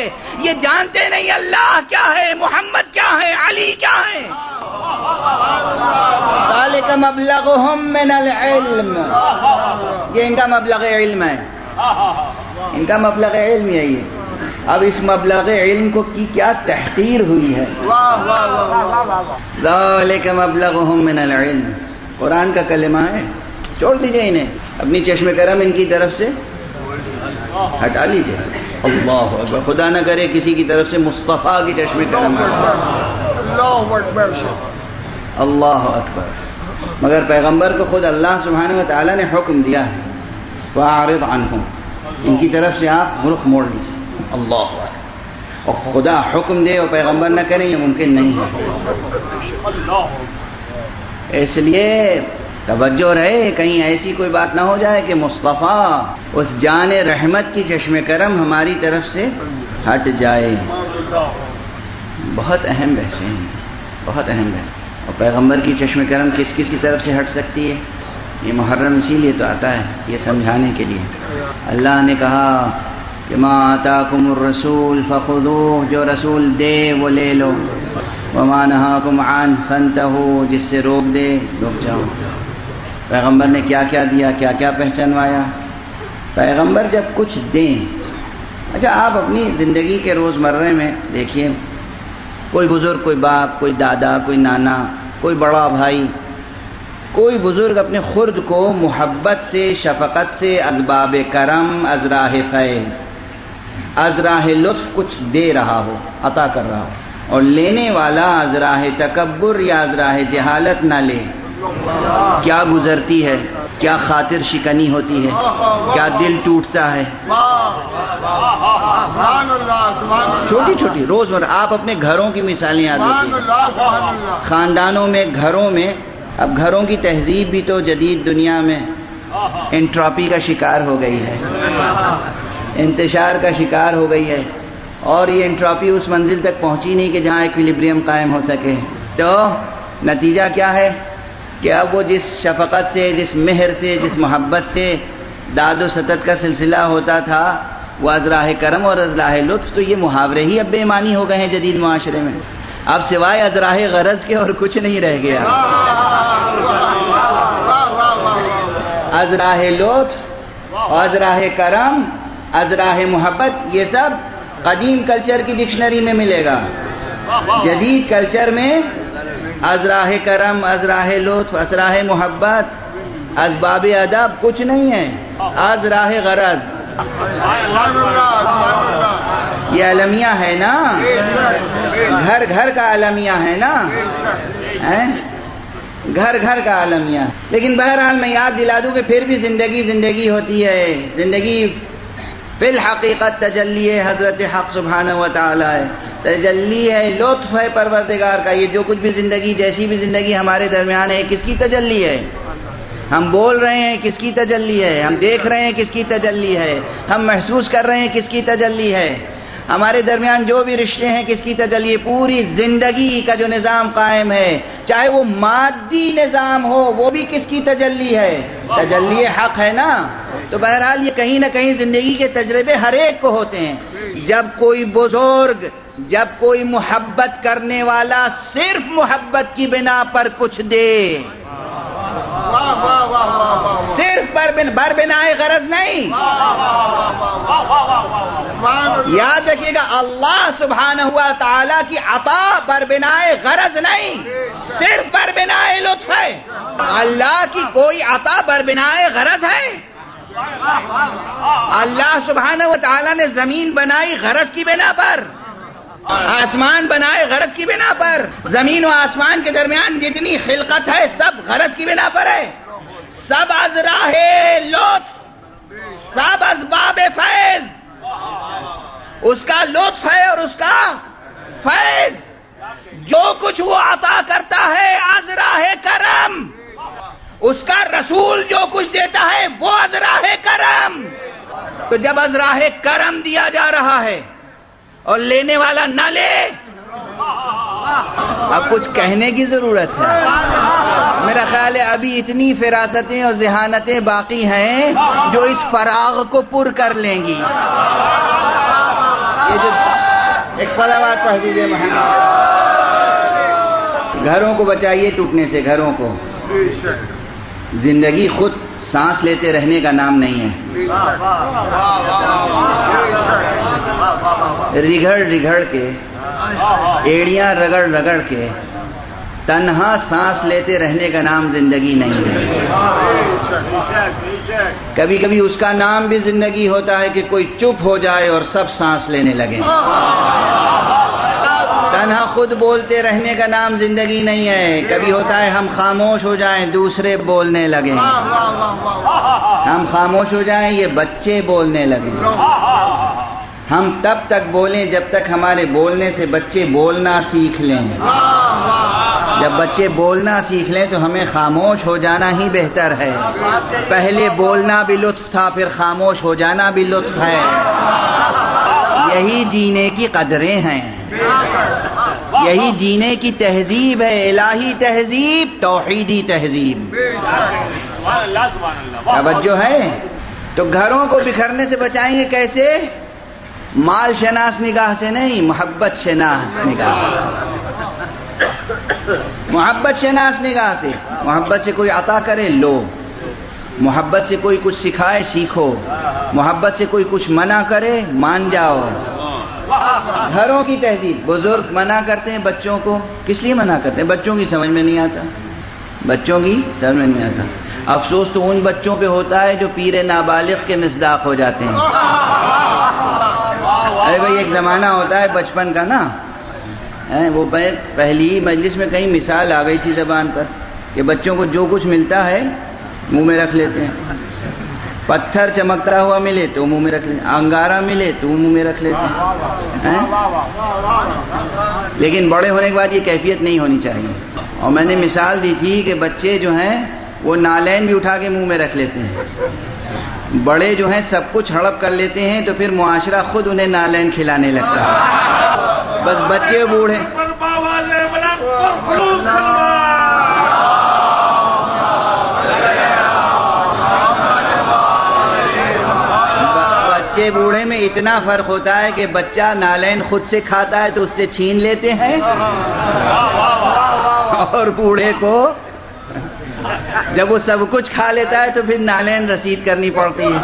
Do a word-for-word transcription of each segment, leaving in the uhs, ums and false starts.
یہ جانتے نہیں اللہ کیا ہے، محمد کیا ہے، علی کیا ہے. ذالک مبلغہم من العلم، یہ ان کا مبلغ علم ہے، ان کا مبلغ علم یہی ہے. اب اس مبلغ علم کو کی کیا تحقیر ہوئی ہے. ذالک مبلغہم من العلم قرآن کا کلمہ ہے. چھوڑ دیجئے انہیں، اپنی چشم کرم ان کی طرف سے ہٹا لیجئے. اللہ اکبر، خدا نہ کرے کسی کی طرف سے مصطفیٰ کی چشم کرم. اللہ اکبر. مگر پیغمبر کو خود اللہ سبحانہ و تعالیٰ نے حکم دیا ہے وَأَعْرِضْ عَنْهُمْ، ان کی طرف سے آپ رخ موڑ لیجئے. اللہ اکبر. اور خدا حکم دے اور پیغمبر نہ کریں یہ ممکن نہیں ہے. اس لیے توجہ رہے کہیں ایسی کوئی بات نہ ہو جائے کہ مصطفیٰ اس جان رحمت کی چشم کرم ہماری طرف سے ہٹ جائے. بہت اہم بحث ہیں، بہت اہم بحث. اور پیغمبر کی چشم کرم کس کس کی طرف سے ہٹ سکتی ہے؟ یہ محرم اسی لیے تو آتا ہے یہ سمجھانے کے لیے. اللہ نے کہا کہ ما آتاکم الرسول فخذوہ، جو رسول دے وہ لے لو. وما نہاکم عنہ فانتہوا، جس سے روک دے رک جاؤ. پیغمبر نے کیا کیا دیا، کیا کیا پہچانوایا. پیغمبر جب کچھ دیں، اچھا آپ اپنی زندگی کے روزمرہ میں دیکھیے، کوئی بزرگ، کوئی باپ، کوئی دادا، کوئی نانا، کوئی بڑا بھائی، کوئی بزرگ اپنے خرد کو محبت سے، شفقت سے، از باب کرم، از راہ فیض، از راہ لطف کچھ دے رہا ہو، عطا کر رہا ہو، اور لینے والا از راہ تکبر یا از راہ جہالت نہ لے، کیا گزرتی ہے، کیا خاطر شکنی ہوتی ہے، کیا دل ٹوٹتا ہے. چھوٹی چھوٹی روزمرہ آپ اپنے گھروں کی مثالیں یاد رکھیے. خاندانوں میں، گھروں میں، اب گھروں کی تہذیب بھی تو جدید دنیا میں انٹراپی کا شکار ہو گئی ہے، انتشار کا شکار ہو گئی ہے، اور یہ انٹراپی اس منزل تک پہنچی نہیں کہ جہاں ایکویلیبریم قائم ہو سکے. تو نتیجہ کیا ہے کہ اب وہ جس شفقت سے، جس مہر سے، جس محبت سے داد و ستد کا سلسلہ ہوتا تھا وہ از راہ کرم اور از راہ لطف، تو یہ محاورے ہی اب بے معنی ہو گئے ہیں جدید معاشرے میں. اب سوائے از راہ غرض کے اور کچھ نہیں رہ گیا. از راہ لطف، از راہ کرم، از راہ محبت، یہ سب قدیم کلچر کی ڈکشنری میں ملے گا. جدید کلچر میں از راہ کرم، از راہ لطف، از راہ محبت، از باب ادب کچھ نہیں ہے. از راہ غرض یہ المیہ ہے نا، گھر گھر کا المیہ ہے نا، گھر گھر کا المیہ. لیکن بہرحال میں یاد دلا دوں کہ پھر بھی زندگی زندگی ہوتی ہے. زندگی فی الحقیقت تجلی ہے حضرت حق سبحانہ و تعالی ہے، تجلی ہے، لطف ہے پروردگار کا. یہ جو کچھ بھی زندگی، جیسی بھی زندگی ہمارے درمیان ہے، کس کی تجلی ہے؟ ہم بول رہے ہیں کس کی تجلی ہے؟ ہم دیکھ رہے ہیں کس کی تجلی ہے؟ ہم محسوس کر رہے ہیں کس کی تجلی ہے؟ ہمارے درمیان جو بھی رشتے ہیں کس کی تجلی ہے؟ پوری زندگی کا جو نظام قائم ہے، چاہے وہ مادی نظام ہو، وہ بھی کس کی تجلی ہے؟ تجلی حق ہے نا. تو بہرحال یہ کہیں نہ کہیں زندگی کے تجربے ہر ایک کو ہوتے ہیں. جب کوئی بزرگ، جب کوئی محبت کرنے والا صرف محبت کی بنا پر کچھ دے، صرف بر بنائے غرض نہیں. یاد رکھیے گا اللہ سبحانہ و تعالی کی عطا بر بنائے غرض نہیں، صرف بر بنائے لطف ہے. اللہ کی کوئی عطا بر بنائے غرض ہے؟ اللہ سبحانہ و تعالی نے زمین بنائی غرض کی بنا پر، آسمان بنائے غرض کی بنا پر. زمین و آسمان کے درمیان جتنی خلقت ہے سب غرض کی بنا پر ہے. سب از راہ لطف، سب از باب فیض. اس کا لطف ہے اور اس کا فیض. جو کچھ وہ عطا کرتا ہے از راہ کرم، اس کا رسول جو کچھ دیتا ہے وہ از راہ کرم. تو جب از راہ کرم دیا جا رہا ہے اور لینے والا نہ لے، اب کچھ کہنے کی ضرورت ہے. میرا خیال ہے ابھی اتنی فراستیں اور ذہانتیں باقی ہیں جو اس فراغ کو پر کر لیں گی. یہ جو ایک صلوات پڑھ دیجیے محمد. گھروں کو بچائیے ٹوٹنے سے، گھروں کو. زندگی خود سانس لیتے رہنے کا نام نہیں ہے. رگڑ رگڑ کے، ایڑیاں رگڑ رگڑ کے تنہا سانس لیتے رہنے کا نام زندگی نہیں ہے. کبھی کبھی اس کا نام بھی زندگی ہوتا ہے کہ کوئی چپ ہو جائے اور سب سانس لینے لگے. تنہا خود بولتے رہنے کا نام زندگی نہیں ہے. کبھی ہوتا ہے ہم خاموش ہو جائیں، دوسرے بولنے لگیں. ہم خاموش ہو جائیں، یہ بچے بولنے لگیں. ہم تب تک بولیں جب تک ہمارے بولنے سے بچے بولنا سیکھ لیں. جب بچے بولنا سیکھ لیں تو ہمیں خاموش ہو جانا ہی بہتر ہے. پہلے بولنا بھی لطف تھا، پھر خاموش ہو جانا بھی لطف ہے. یہی جینے کی قدریں ہیں، یہی جینے کی تہذیب ہے. الہی تہذیب، توحیدی تہذیب. توجہ ہے. تو گھروں کو بکھرنے سے بچائیں گے کیسے؟ مال شناس نگاہ سے نہیں، محبت شناس نگاہ. محبت شناس نگاہ سے. محبت سے کوئی عطا کرے، لو. محبت سے کوئی کچھ سکھائے، سیکھو. محبت سے کوئی کچھ منع کرے، مان جاؤ. گھروں کی تہذیب. بزرگ منع کرتے ہیں بچوں کو، کس لیے منع کرتے ہیں؟ بچوں کی سمجھ میں نہیں آتا. بچوں کی سمجھ میں نہیں آتا. افسوس تو ان بچوں پہ ہوتا ہے جو پیر نابالغ کے مصداق ہو جاتے ہیں. ارے بھائی ایک زمانہ ہوتا ہے بچپن کا نا، وہ پہلی مجلس میں کہیں مثال آ گئی تھی زبان پر کہ بچوں کو جو کچھ ملتا ہے منہ میں رکھ لیتے ہیں. پتھر چمکتا ہوا ملے تو منہ میں رکھ لیتے ہیں، انگارہ ملے تو منہ میں رکھ لیتے ہیں. لیکن بڑے ہونے کے بعد یہ کیفیت نہیں ہونی چاہیے. اور میں نے مثال دی تھی کہ بچے جو ہیں وہ نالین بھی اٹھا کے منہ میں رکھ لیتے ہیں. بڑے جو ہیں سب کچھ ہڑپ کر لیتے ہیں تو پھر معاشرہ خود انہیں نالین کھلانے لگتا ہے. بس بچے بوڑھے بچے بوڑھے میں اتنا فرق ہوتا ہے کہ بچہ نالین خود سے کھاتا ہے تو اس سے چھین لیتے ہیں، اور بوڑھے کو جب وہ سب کچھ کھا لیتا ہے تو پھر نالین رسید کرنی پڑتی ہے.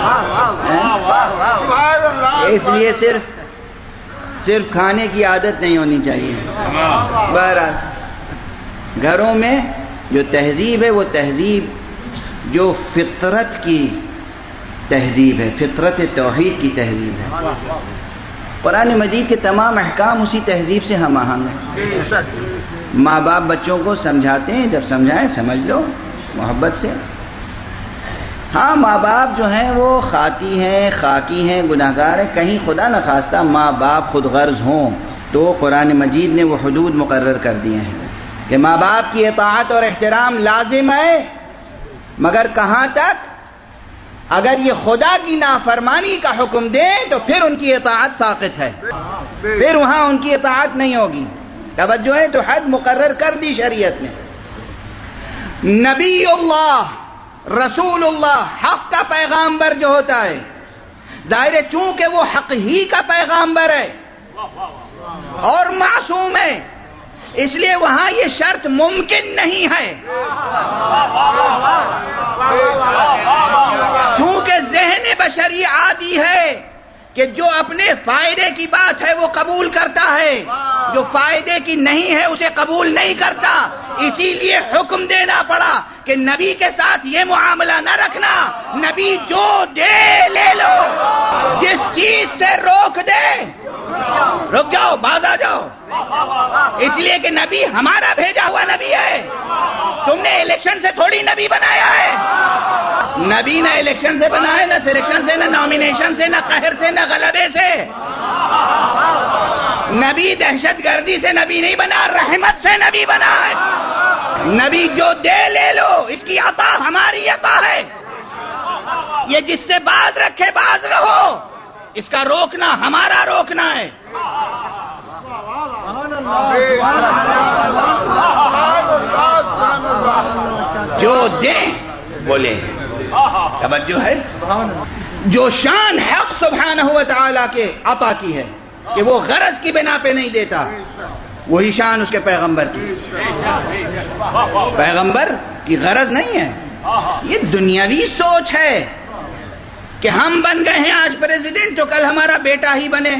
اس لیے صرف صرف کھانے کی عادت نہیں ہونی چاہیے. بہرحال گھروں میں جو تہذیب ہے وہ تہذیب جو فطرت کی تہذیب ہے، فطرت توحید کی تہذیب ہے. قرآن مجید کے تمام احکام اسی تہذیب سے ہم آہنگ ہیں. ماں باپ بچوں کو سمجھاتے ہیں، جب سمجھائیں سمجھ لو محبت سے. ہاں ماں باپ جو ہیں وہ خاطی ہیں، خاکی ہیں، گناہگار ہیں. کہیں خدا نخواستہ ماں باپ خود غرض ہوں تو قرآن مجید نے وہ حدود مقرر کر دیے ہیں کہ ماں باپ کی اطاعت اور احترام لازم ہے، مگر کہاں تک؟ اگر یہ خدا کی نافرمانی کا حکم دیں تو پھر ان کی اطاعت ساقط ہے، پھر وہاں ان کی اطاعت نہیں ہوگی. توجہ ہے. تو حد مقرر کر دی شریعت نے. نبی اللہ، رسول اللہ، حق کا پیغامبر جو ہوتا ہے، ظاہر ہے چونکہ وہ حق ہی کا پیغامبر ہے اور معصوم ہے، اس لیے وہاں یہ شرط ممکن نہیں ہے. چونکہ ذہن بشری عادی ہے کہ جو اپنے فائدے کی بات ہے وہ قبول کرتا ہے، جو فائدے کی نہیں ہے اسے قبول نہیں کرتا. اسی لیے حکم دینا پڑا کہ نبی کے ساتھ یہ معاملہ نہ رکھنا. نبی جو دے لے لو، جس چیز سے روک دے رک جاؤ، باز آ جاؤ. اس لیے کہ نبی ہمارا بھیجا ہوا نبی ہے. تم نے الیکشن سے تھوڑی نبی بنایا ہے. نبی نہ الیکشن سے بنا ہے، نہ سلیکشن سے، نہ نامینیشن سے، نہ قہر سے، نہ غلبے سے. نبی دہشت گردی سے نبی نہیں بنا، رحمت سے نبی بنا ہے. نبی جو دے لے لو، اس کی عطا ہماری عطا ہے. یہ جس سے باز رکھے باز رہو، اس کا روکنا ہمارا روکنا ہے. جو دے بولے. توجہ ہے. جو شان حق سبحانہ و تعالی کے عطا کی ہے کہ وہ غرض کی بنا پہ نہیں دیتا، وہی شان اس کے پیغمبر کی. پیغمبر کی غرض نہیں ہے، یہ دنیاوی سوچ ہے کہ ہم بن گئے ہیں آج پریزیڈنٹ تو کل ہمارا بیٹا ہی بنے،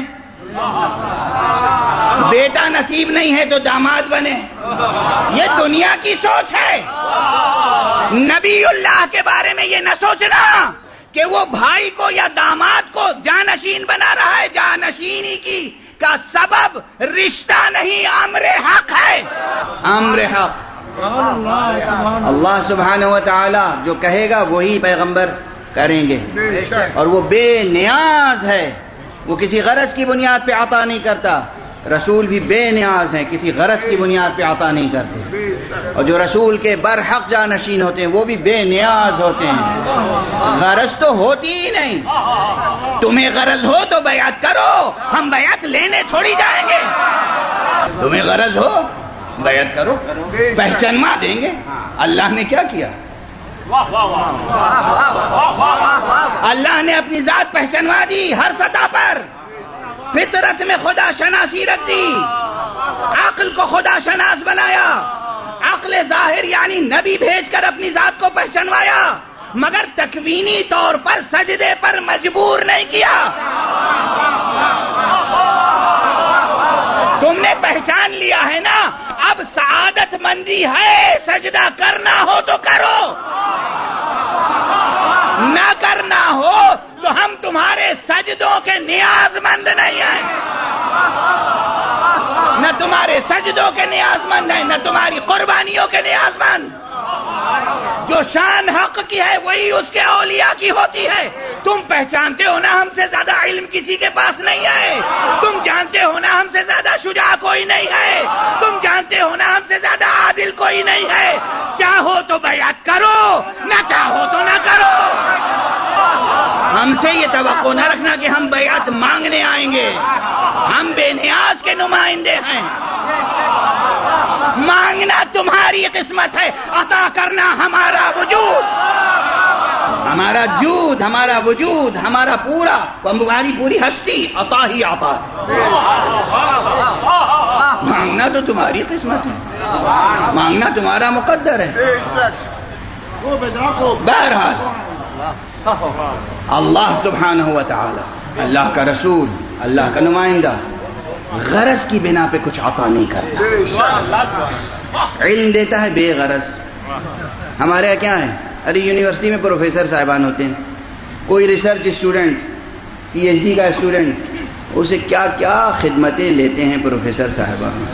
بیٹا نصیب نہیں ہے تو داماد بنے. یہ دنیا کی سوچ ہے. نبی اللہ کے بارے میں یہ نہ سوچنا کہ وہ بھائی کو یا داماد کو جانشین بنا رہا ہے. جانشینی کی کا سبب رشتہ نہیں، امر حق ہے. امر حق اللہ سبحانہ و تعالی جو کہے گا وہی پیغمبر کریں گے، اور وہ بے نیاز ہے، وہ کسی غرض کی بنیاد پہ عطا نہیں کرتا. رسول بھی بے نیاز ہیں، کسی غرض کی بنیاد پہ عطا نہیں کرتے. اور جو رسول کے برحق جانشین ہوتے ہیں وہ بھی بے نیاز ہوتے ہیں. غرض تو ہوتی ہی نہیں. تمہیں غرض ہو تو بیعت کرو، ہم بیعت لینے تھوڑی جائیں گے. تمہیں غرض ہو بیعت کرو، پہچانوا دیں گے. اللہ نے کیا کیا؟ اللہ نے اپنی ذات پہچانوا دی ہر سطح پر. فطرت میں خدا شناسی رکھ دی، عقل کو خدا شناس بنایا، عقل ظاہر یعنی نبی بھیج کر اپنی ذات کو پہچانوایا، مگر تکوینی طور پر سجدے پر مجبور نہیں کیا. تم نے پہچان لیا ہے نا، اب سعادت مندی ہے. سجدہ کرنا ہو تو کرو، نہ کرنا ہو تو ہم تمہارے سجدوں کے نیاز مند نہیں ہیں. نہ تمہارے سجدوں کے نیاز مند ہیں، نہ تمہاری قربانیوں کے نیاز مند. جو شان حق کی ہے وہی اس کے اولیاء کی ہوتی ہے. تم پہچانتے ہو نا ہم سے زیادہ علم کسی کے پاس نہیں ہے. تم جانتے ہو نا ہم سے زیادہ شجاع کوئی نہیں ہے. تم جانتے ہو نا ہم سے زیادہ عادل کوئی نہیں ہے. چاہو تو بیعت کرو، نہ چاہو تو نہ کرو. ہم سے یہ توقع نہ رکھنا کہ ہم بیعت مانگنے آئیں گے. ہم بے نیاز کے نمائندے ہیں. مانگنا تمہاری قسمت ہے، عطا کرنا ہمارا وجود، ہمارا جود، ہمارا وجود، ہمارا پورا، ہماری پوری ہستی عطا ہی عطا. مانگنا تو تمہاری قسمت ہے، مانگنا تمہارا مقدر ہے. بہرحال اللہ سبحانہ و تعالی، اللہ کا رسول، اللہ کا نمائندہ غرض کی بنا پہ کچھ عطا نہیں کرتا. علم دیتا ہے بے غرض. ہمارے یہاں کیا ہے، ارے یونیورسٹی میں پروفیسر صاحبان ہوتے ہیں، کوئی research student, P H D کا اسٹوڈنٹ، اسے کیا کیا خدمتیں لیتے ہیں پروفیسر صاحبان.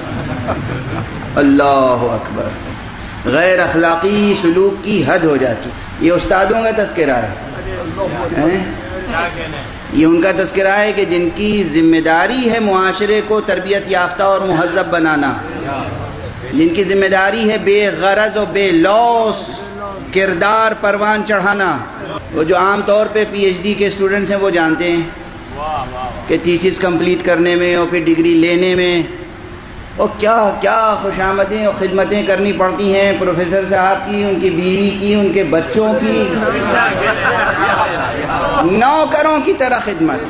اللہ اکبر. غیر اخلاقی سلوک کی حد ہو جاتی. یہ استادوں کا تذکرہ ہے، یہ ان کا تذکرہ ہے کہ جن کی ذمہ داری ہے معاشرے کو تربیت یافتہ اور مہذب بنانا، جن کی ذمہ داری ہے بے غرض و بے لوث کردار پروان چڑھانا. وہ جو عام طور پہ پی ایچ ڈی کے اسٹوڈنٹس ہیں وہ جانتے ہیں کہ تھیسس کمپلیٹ کرنے میں اور پھر ڈگری لینے میں اور کیا کیا خوشامدیں اور خدمتیں کرنی پڑتی ہیں پروفیسر صاحب کی، ان کی بیوی کی، ان کے بچوں کی. نوکروں کی طرح خدمت.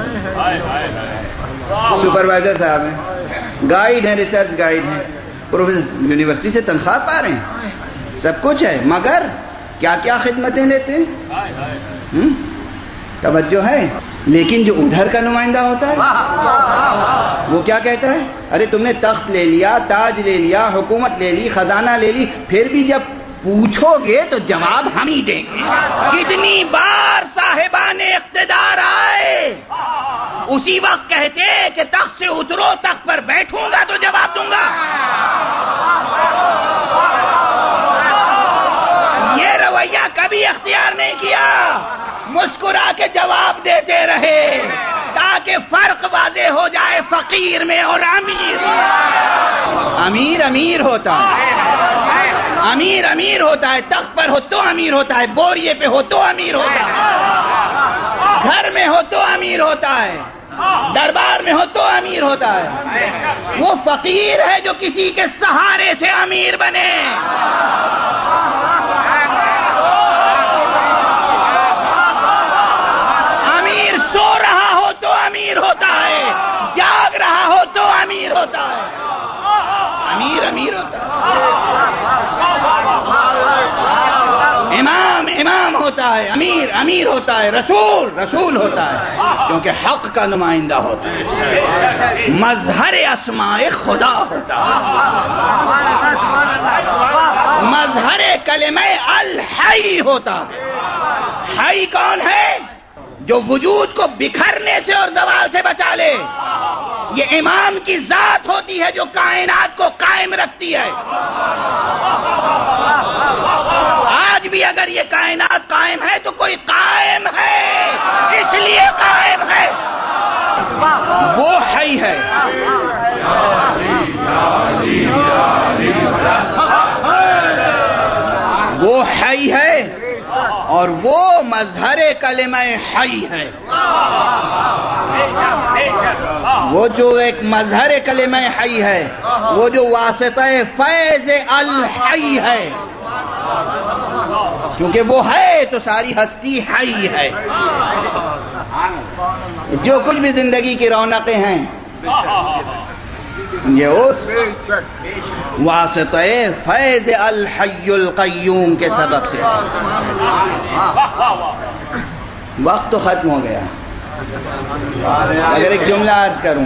سپروائزر صاحب ہیں، گائیڈ ہیں، ریسرچ گائیڈ ہیں، پروفیسر یونیورسٹی سے تنخواہ پا رہے ہیں، سب کچھ ہے، مگر کیا کیا خدمتیں لیتے ہیں. توجہ ہے. لیکن جو ادھر کا نمائندہ ہوتا ہے وہ کیا کہتا ہے؟ ارے تم نے تخت لے لیا، تاج لے لیا، حکومت لے لی، خزانہ لے لی، پھر بھی جب پوچھو گے تو جواب ہم ہی دیں گے. کتنی بار صاحبان اقتدار آئے، اسی وقت کہتے کہ تخت سے اترو، تخت پر بیٹھوں گا تو جواب دوں گا. یہ رویہ کبھی اختیار نہیں کیا. مسکرا کے جواب دیتے رہے تاکہ فرق واضح ہو جائے فقیر میں اور امیر. امیر امیر ہوتا ہے، امیر امیر ہوتا ہے، تخت پر ہو تو امیر ہوتا ہے، بوریے پہ ہو تو امیر ہوتا ہے، گھر میں ہو تو امیر ہوتا ہے، دربار میں ہو تو امیر ہوتا ہے. وہ فقیر ہے جو کسی کے سہارے سے امیر بنے. سو رہا ہو تو امیر ہوتا ہے، جاگ رہا ہو تو امیر ہوتا ہے، امیر امیر ہوتا ہے، امام امام ہوتا ہے، امیر امیر ہوتا ہے، رسول رسول ہوتا ہے، کیونکہ حق کا نمائندہ ہوتا ہے، مظہر اسماء خدا ہوتا ہے، مظہر کلمہ الحی ہوتا ہے۔ حی کون ہے؟ جو وجود کو بکھرنے سے اور زوال سے بچا لے۔ یہ امام کی ذات ہوتی ہے جو کائنات کو قائم رکھتی ہے۔ آج بھی اگر یہ کائنات قائم ہے تو کوئی قائم ہے، اس لیے قائم ہے، وہ حی ہے۔ وہ حی ہے اور وہ مظہر کلمہ حی ہے۔ وہ جو ایک مظہر کلمہ حی ہے، وہ جو واسطہ فیض الحی ہے، کیونکہ وہ ہے تو ساری ہستی حی ہے۔ جو کچھ بھی زندگی کی رونقیں ہیں یہ اس واسطہ فیض الحی القیوم کے سبب سے۔ وقت تو ختم ہو گیا، اگر ایک جملہ عرض کروں،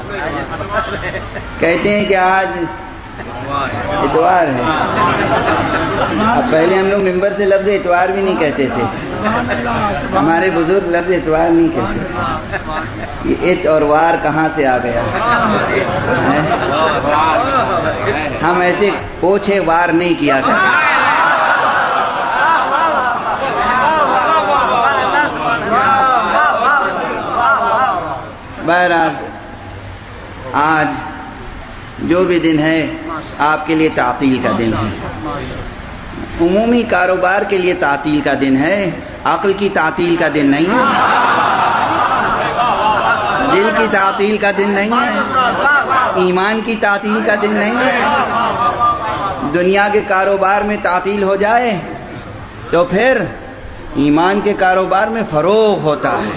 کہتے ہیں کہ آج اتوار ہے۔ اب پہلے ہم لوگ ممبر سے لفظ اتوار بھی نہیں کہتے تھے، ہمارے بزرگ لفظ اتوار نہیں کہتے۔ یہ ات اور وار کہاں سے آ گیا؟ ہم ایسے پوچھے وار نہیں کیا کرتے۔ بہرحال آج جو بھی دن ہے آپ کے لیے تعطیل کا دن ہے، عمومی کاروبار کے لیے تعطیل کا دن ہے، عقل کی تعطیل کا دن نہیں ہے، دل کی تعطیل کا دن نہیں ہے، ایمان کی تعطیل کا دن نہیں ہے۔ دنیا کے کاروبار میں تعطیل ہو جائے تو پھر ایمان کے کاروبار میں فروغ ہوتا ہے۔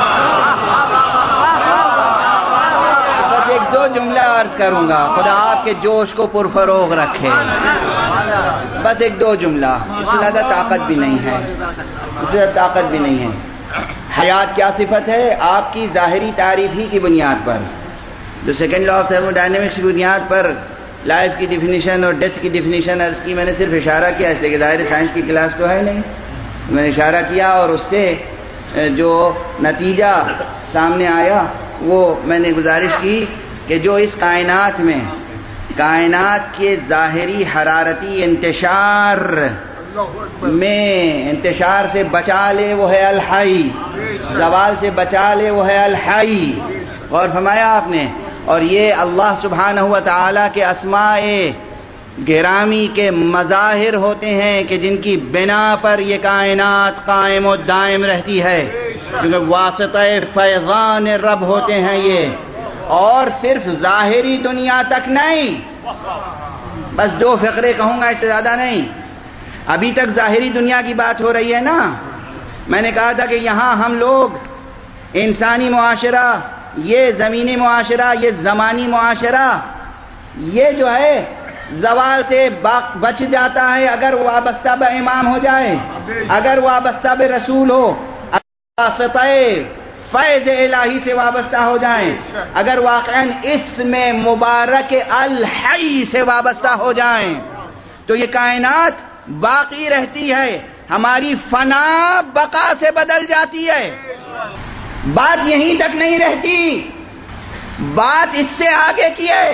ایک دو جملہ عرض کروں گا، خدا آپ کے جوش کو پرفروغ رکھے۔ بس ایک دو جملہ، اس سے زیادہ طاقت بھی نہیں ہے، اس سے زیادہ طاقت بھی نہیں ہے۔ حیات کیا صفت ہے؟ آپ کی ظاہری تعریف ہی کی بنیاد پر، جو second law of thermodynamics کی بنیاد پر لائف کی ڈیفینیشن اور ڈیتھ کی ڈیفینیشن عرض کی، میں نے صرف اشارہ کیا، اس لیے کہ ظاہر سائنس کی کلاس تو ہے نہیں، میں نے اشارہ کیا اور اس سے جو نتیجہ سامنے آیا وہ میں نے گزارش کی کہ جو اس کائنات میں کائنات کے ظاہری حرارتی انتشار میں انتشار سے بچا لے وہ ہے الحی، زوال سے بچا لے وہ ہے الحی، اور فرمایا آپ نے، اور یہ اللہ سبحانہ و تعالی کے اسماء گرامی کے مظاہر ہوتے ہیں کہ جن کی بنا پر یہ کائنات قائم و دائم رہتی ہے، کیونکہ واسطہ فیضان رب ہوتے ہیں یہ، اور صرف ظاہری دنیا تک نہیں۔ بس دو فقرے کہوں گا، اس سے زیادہ نہیں۔ ابھی تک ظاہری دنیا کی بات ہو رہی ہے نا، میں نے کہا تھا کہ یہاں ہم لوگ انسانی معاشرہ، یہ زمینی معاشرہ، یہ زمانی معاشرہ، یہ جو ہے زوال سے بچ جاتا ہے اگر وابستہ بے امام ہو جائے، اگر وابستہ بے رسول ہو، واسطہ فیض الہی سے وابستہ ہو جائیں، اگر واقعاً اس میں مبارک الحی سے وابستہ ہو جائیں تو یہ کائنات باقی رہتی ہے، ہماری فنا بقا سے بدل جاتی ہے۔ بات یہیں تک نہیں رہتی، بات اس سے آگے کی ہے۔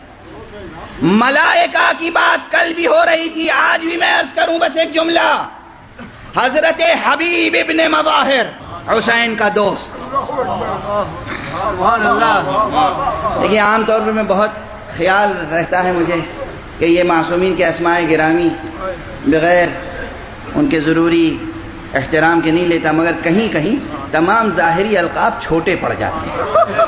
ملائکہ کی بات کل بھی ہو رہی تھی، آج بھی میں عرض کروں بس ایک جملہ۔ حضرت حبیب ابن مظاہر، حسین کا دوست، دیکھیے عام طور پر میں بہت خیال رہتا ہے مجھے کہ یہ معصومین کے اسماء گرامی بغیر ان کے ضروری احترام کے نہیں لیتا، مگر کہیں کہیں تمام ظاہری القاب چھوٹے پڑ جاتے ہیں۔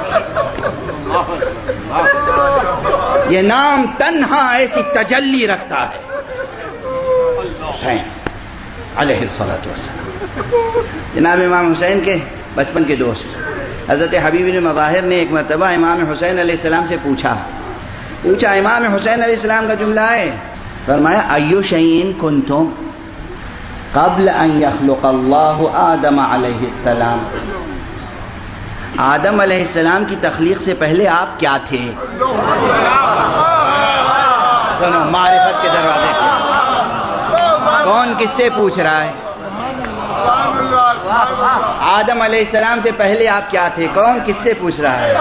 یہ نام تنہا ایسی تجلی رکھتا ہے، حسین علیہ الصلوۃ والسلام، جناب امام حسین کے بچپن کے دوست، حضرت حبیب بن مظاہر نے ایک مرتبہ امام حسین علیہ السلام سے پوچھا پوچھا امام حسین علیہ السلام کا جملہ ہے، فرمایا ایو شیئن کنتم قبل ان یخلق اللہ آدم علیہ السلام، آدم علیہ السلام کی تخلیق سے پہلے آپ کیا تھے؟ سنو معرفت کے دروازے، کون کس سے پوچھ رہا ہے؟ آدم علیہ السلام سے پہلے آپ کیا تھے؟ کون کس سے پوچھ رہا ہے؟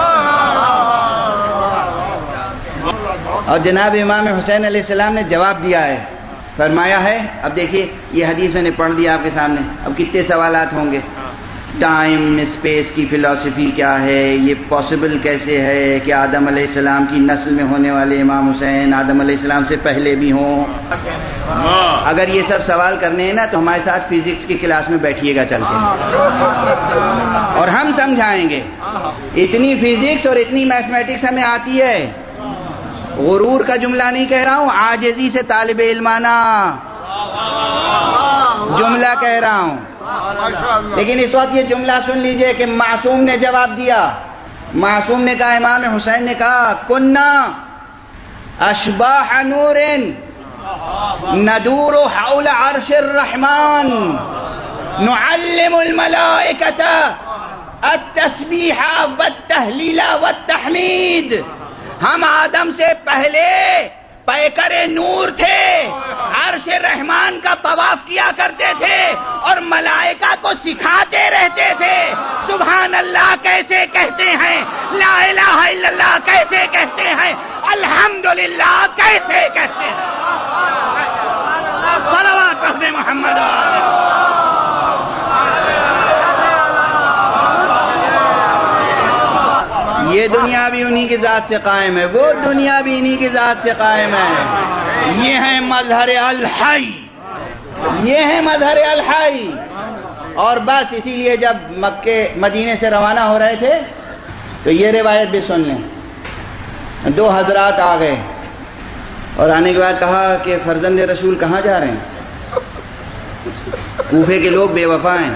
اور جناب امام حسین علیہ السلام نے جواب دیا ہے، فرمایا ہے، اب دیکھیے یہ حدیث میں نے پڑھ دیا آپ کے سامنے، اب کتنے سوالات ہوں گے، ٹائم اسپیس کی فلسفی کیا ہے، یہ پاسبل کیسے ہے کہ آدم علیہ السلام کی نسل میں ہونے والے امام حسین آدم علیہ السلام سے پہلے بھی ہوں؟ اگر یہ سب سوال کرنے ہیں نا تو ہمارے ساتھ فزکس کی کلاس میں بیٹھیے گا چل کے، اور ہم سمجھائیں گے۔ اتنی فزکس اور اتنی میتھمیٹکس ہمیں آتی ہے، غرور کا جملہ نہیں کہہ رہا ہوں، عاجزی سے طالب علمانہ جملہ کہہ رہا ہوں۔ لیکن اس وقت یہ جملہ سن لیجئے کہ معصوم نے جواب دیا، معصوم نے کہا، امام حسین نے کہا، کننا اشباح نور ندور حول عرش الرحمن نعلم الملائکۃ التسبیح والتہلیل والتحمید، ہم آدم سے پہلے پیکر نور تھے، عرش رحمان کا طواف کیا کرتے تھے اور ملائکہ کو سکھاتے رہتے تھے سبحان اللہ کیسے کہتے ہیں، لا الہ الا اللہ کیسے کہتے ہیں، الحمدللہ کیسے کہتے ہیں، صلوات پڑھ محمد۔ یہ دنیا بھی انہی کی ذات سے قائم ہے، وہ دنیا بھی انہی کی ذات سے قائم ہے، یہ ہے مظہر الحی، یہ ہے مظہر الحی۔ اور بس اسی لیے جب مکے مدینے سے روانہ ہو رہے تھے تو یہ روایت بھی سن لیں، دو حضرات آ گئے اور آنے کے بعد کہا کہ فرزند رسول کہاں جا رہے ہیں؟ کوفے کے لوگ بے وفا ہیں،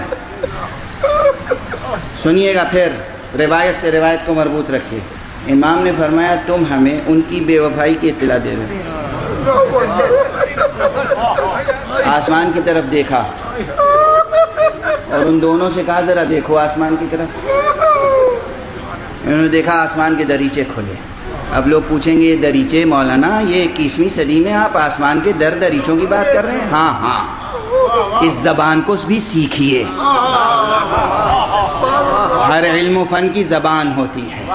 سنیے گا پھر روایت سے روایت کو مربوط رکھیے۔ امام نے فرمایا تم ہمیں ان کی بے وفائی کی اطلاع دے رہے ہو۔ آسمان کی طرف دیکھا اور ان دونوں سے کہا ذرا دیکھو آسمان کی طرف، انہوں نے دیکھا آسمان کے دریچے کھلے۔ اب لوگ پوچھیں گے یہ دریچے مولانا یہ اکیسویں صدی میں آپ آسمان کے در دریچوں کی بات کر رہے ہیں؟ ہاں ہاں، اس زبان کو بھی سیکھیے، ہر علم و فن کی زبان ہوتی ہے۔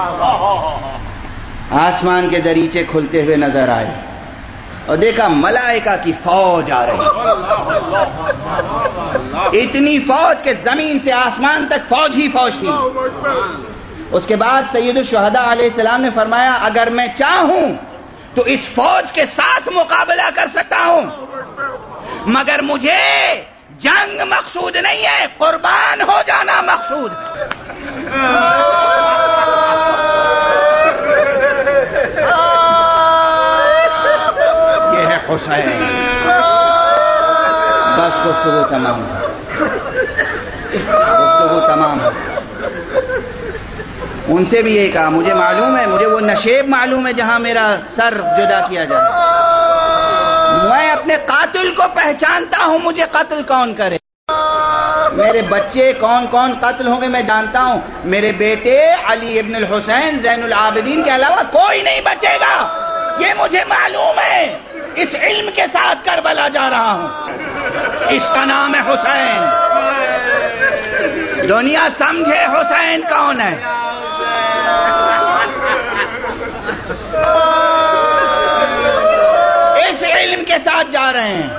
آسمان کے دریچے کھلتے ہوئے نظر آئے اور دیکھا ملائکہ کی فوج آ رہی، اتنی فوج کہ زمین سے آسمان تک فوج ہی فوج تھی۔ اس کے بعد سید الشہداء علیہ السلام نے فرمایا اگر میں چاہوں تو اس فوج کے ساتھ مقابلہ کر سکتا ہوں، مگر مجھے جنگ مقصود نہیں ہے، قربان ہو جانا مقصود۔ یہ ہے حسین۔ بس گفتگو تمام، گفتگو تمام۔ ان سے بھی یہی کہا مجھے معلوم ہے، مجھے وہ نشیب معلوم ہے جہاں میرا سر جدا کیا جائے، میں اپنے قاتل کو پہچانتا ہوں، مجھے قتل کون کرے، میرے بچے کون کون قتل ہوں گے میں جانتا ہوں، میرے بیٹے علی ابن الحسین زین العابدین کے علاوہ کوئی نہیں بچے گا، یہ مجھے معلوم ہے، اس علم کے ساتھ کربلا جا رہا ہوں، اس کا نام ہے حسین۔ دنیا سمجھے حسین کون ہے۔ اس علم کے ساتھ جا رہے ہیں،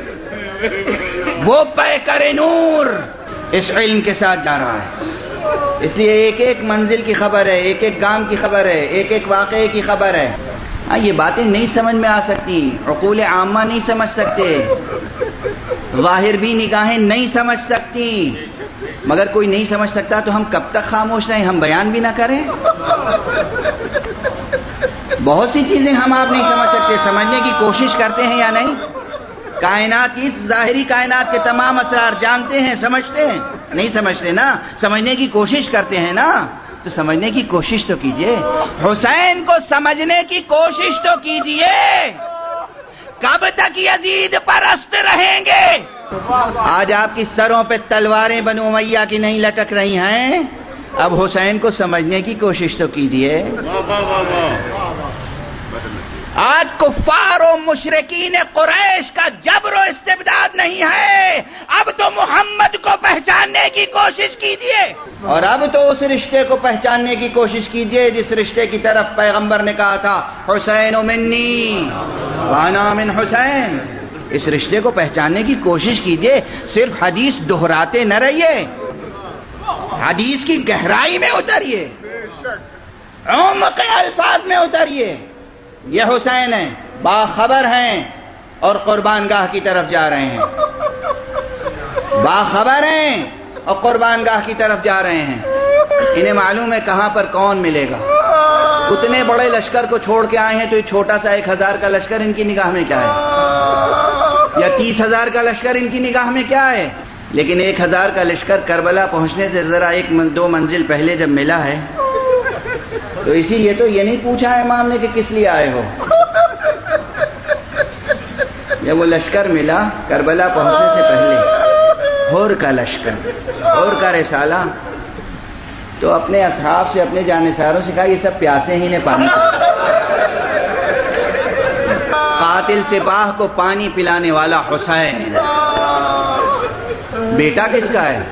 وہ پیکر نور اس علم کے ساتھ جا رہا ہے، اس لیے ایک ایک منزل کی خبر ہے، ایک ایک گام کی خبر ہے، ایک ایک واقعے کی خبر ہے۔ ہاں یہ باتیں نہیں سمجھ میں آ سکتی، عقول عامہ نہیں سمجھ سکتے، ظاہر بھی نگاہیں نہیں سمجھ سکتی، مگر کوئی نہیں سمجھ سکتا تو ہم کب تک خاموش رہیں، ہم بیان بھی نہ کریں؟ بہت سی چیزیں ہم آپ نہیں سمجھ سکتے، سمجھنے کی کوشش کرتے ہیں یا نہیں؟ کائنات کی ظاہری کائنات کے تمام اسرار جانتے ہیں، سمجھتے ہیں؟ نہیں سمجھتے نا، سمجھنے کی کوشش کرتے ہیں نا۔ تو سمجھنے کی کوشش تو کیجئے، حسین کو سمجھنے کی کوشش تو کیجئے۔ کب تک یزید پرست رہیں گے؟ آج آپ کی سروں پہ تلواریں بنو امیہ کی نہیں لٹک رہی ہیں، اب حسین کو سمجھنے کی کوشش تو کیجئے۔ آج کفار و مشرکین قریش کا جبر و استبداد نہیں ہے، اب تو محمد کو پہچاننے کی کوشش کیجئے، اور اب تو اس رشتے کو پہچاننے کی کوشش کیجئے جس رشتے کی طرف پیغمبر نے کہا تھا حسین منی وانا من حسین۔ اس رشتے کو پہچاننے کی کوشش کیجئے، صرف حدیث دہراتے نہ رہیے، حدیث کی گہرائی میں اتریے، عمق الفاظ میں اتریے۔ یہ حسین ہیں، باخبر ہیں اور قربان گاہ کی طرف جا رہے ہیں، باخبر ہیں اور قربان گاہ کی طرف جا رہے ہیں۔ انہیں معلوم ہے کہاں پر کون ملے گا۔ اتنے بڑے لشکر کو چھوڑ کے آئے ہیں تو یہ چھوٹا سا ایک ہزار کا لشکر ان کی نگاہ میں کیا ہے، یا تیس ہزار کا لشکر ان کی نگاہ میں کیا ہے؟ لیکن ایک ہزار کا لشکر کربلا پہنچنے سے ذرا ایک دو منزل پہلے جب ملا ہے تو اسی لیے تو یہ نہیں پوچھا ہے امام نے کہ کس لیے آئے ہو۔ جب وہ لشکر ملا کربلا پہنچنے سے پہلے، ہور کا لشکر، ہور کا رسالہ، تو اپنے اصحاب سے، اپنے جانثاروں سے کہا یہ سب پیاسے ہی نے پانی، قاتل سپاہ کو پانی پلانے والا حسین۔ بیٹا کس کا ہے؟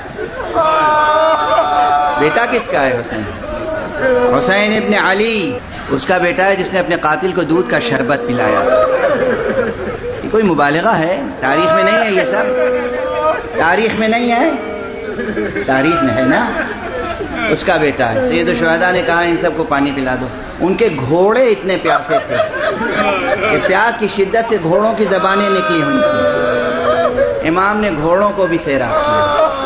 بیٹا کس کا ہے؟ حسین حسین ابن علی اس کا بیٹا ہے جس نے اپنے قاتل کو دودھ کا شربت پلایا۔ یہ کوئی مبالغہ ہے؟ تاریخ میں نہیں ہے یہ سب، تاریخ میں نہیں ہے، تاریخ میں ہے نا، اس کا بیٹا ہے۔ سید الشہداء نے کہا ان سب کو پانی پلا دو۔ ان کے گھوڑے اتنے پیاسے تھے کہ پیاس کی شدت سے گھوڑوں کی زبانیں نکلی ہوئی تھیں۔ امام نے گھوڑوں کو بھی سیراب کیا۔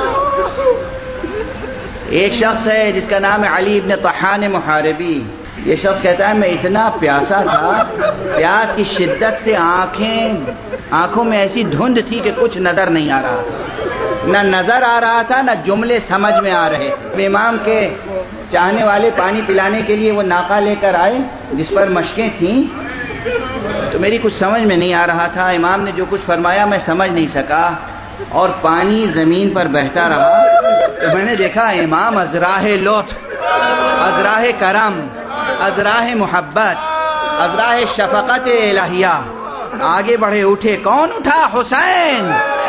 ایک شخص ہے جس کا نام ہے علی ابن طحان محاربی، یہ شخص کہتا ہے میں اتنا پیاسا تھا، پیاس کی شدت سے آنکھیں آنکھوں میں ایسی دھند تھی کہ کچھ نظر نہیں آ رہا تھا، نہ نظر آ رہا تھا نہ جملے سمجھ میں آ رہے تھے۔ امام کے چاہنے والے پانی پلانے کے لیے وہ ناقہ لے کر آئے جس پر مشقیں تھیں، تو میری کچھ سمجھ میں نہیں آ رہا تھا، امام نے جو کچھ فرمایا میں سمجھ نہیں سکا اور پانی زمین پر بہتا رہا۔ تو میں نے دیکھا امام ازراہ لطف، ازراہ کرم، ازراہ محبت، ازراہ شفقت الہیہ آگے بڑھے، اٹھے۔ کون اٹھا؟ حسین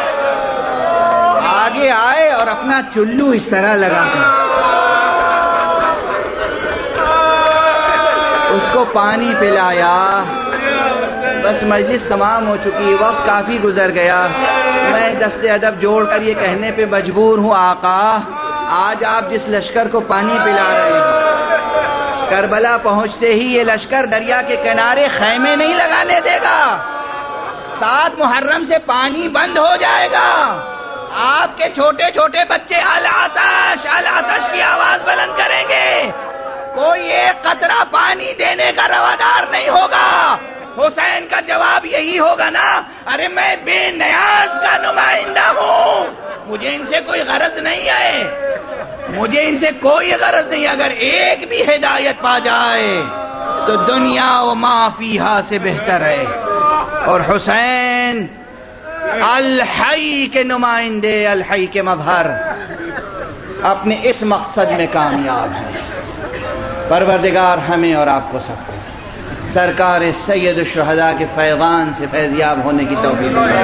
آگے آئے اور اپنا چلو اس طرح لگا کر اس کو پانی پلایا۔ بس مجلس تمام ہو چکی، وقت کافی گزر گیا، میں دست ادب جوڑ کر یہ کہنے پہ مجبور ہوں آقا آج آپ جس لشکر کو پانی پلا رہے ہیں، کربلا پہنچتے ہی یہ لشکر دریا کے کنارے خیمے نہیں لگانے دے گا، سات محرم سے پانی بند ہو جائے گا، آپ کے چھوٹے چھوٹے بچے العطش العطش کی آواز بلند کریں گے، کوئی ایک قطرہ پانی دینے کا روادار نہیں ہوگا۔ حسین کا جواب یہی ہوگا نا، ارے میں بے نیاز کا نمائندہ ہوں، مجھے ان سے کوئی غرض نہیں ہے، مجھے ان سے کوئی غرض نہیں، اگر ایک بھی ہدایت پا جائے تو دنیا و ما فیہا سے بہتر ہے۔ اور حسین الحی کے نمائندے، الحی کے مظہر، اپنے اس مقصد میں کامیاب ہیں۔ پروردگار ہمیں اور آپ کو سب کو سرکار سید الشہداء کے فیضان سے فیضیاب ہونے کی توفیق دے۔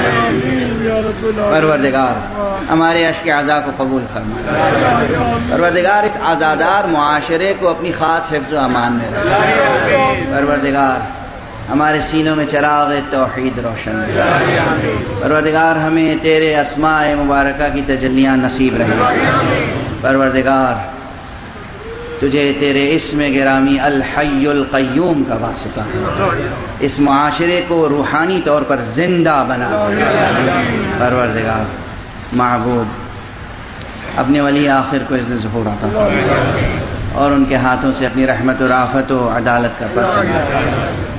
پروردگار ہمارے اشک عزا کو قبول فرما، پروردگار اس عزادار معاشرے کو اپنی خاص حفظ و امان میں رکھ، پروردگار ہمارے سینوں میں چراغ توحید روشن رہے، پروردگار ہمیں تیرے اسماء مبارکہ کی تجلیاں نصیب رہیں، پروردگار تجھے تیرے اسم گرامی الحی القیوم کا واسطہ ہے، اس معاشرے کو روحانی طور پر زندہ بنا، پروردگار معبود اپنے ولی آخر کو اذن ظہور عطا فرما اور ان کے ہاتھوں سے اپنی رحمت و رافت و عدالت کا پرچم